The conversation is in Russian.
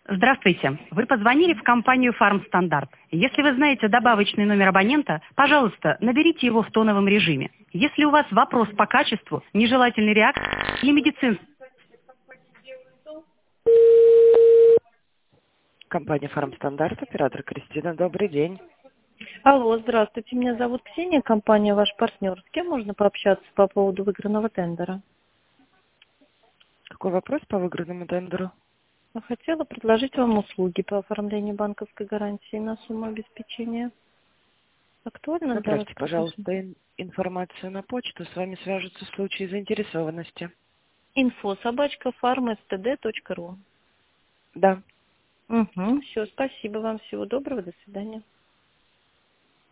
Здравствуйте. Вы позвонили в компанию «Фармстандарт». Если вы знаете добавочный номер абонента, пожалуйста, наберите его в тоновом режиме. Если у вас вопрос по качеству, нежелательной реакции или медицинской... Компания «Фармстандарт», оператор Кристина. Добрый день. Алло, здравствуйте. Меня зовут Ксения, компания «Ваш партнер». С кем можно пообщаться по поводу выигранного тендера? Какой вопрос по выигранному тендеру? Я хотела предложить вам услуги по оформлению банковской гарантии на сумму обеспечения. Актуально для вас? Направьте, пожалуйста, информацию на почту. С вами свяжутся в случае заинтересованности. info@farmstd.ru. Да. Угу, все, спасибо вам. Всего доброго, до свидания.